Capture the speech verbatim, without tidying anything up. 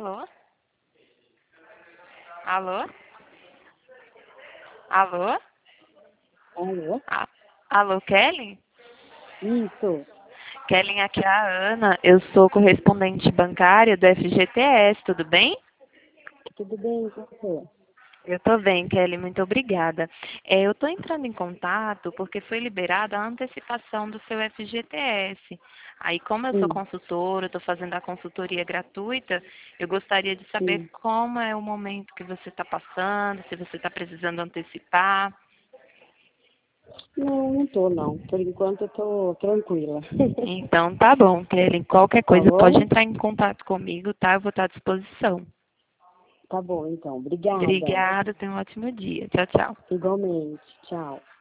Alô? Alô? Alô? Alô? A- Alô, Kelly? Isso. Kelly, aqui é a Ana. Eu sou correspondente bancária do F G T S, tudo bem? Tudo bem com você? Eu tô bem, Kelly, muito obrigada. É, eu tô entrando em contato porque foi liberada a antecipação do seu F G T S. Aí, como eu sou Sim, consultora, estou fazendo a consultoria gratuita, eu gostaria de saber sim. como é o momento que você está passando, se você está precisando antecipar. Não, não tô não. Por enquanto eu tô tranquila. Então, tá bom, Kelly. Qualquer Tá coisa pode bom? entrar em contato comigo, tá? Eu vou estar à disposição. Tá bom, então. Obrigada. Obrigada, tenha um ótimo dia. Tchau, tchau. Igualmente. Tchau.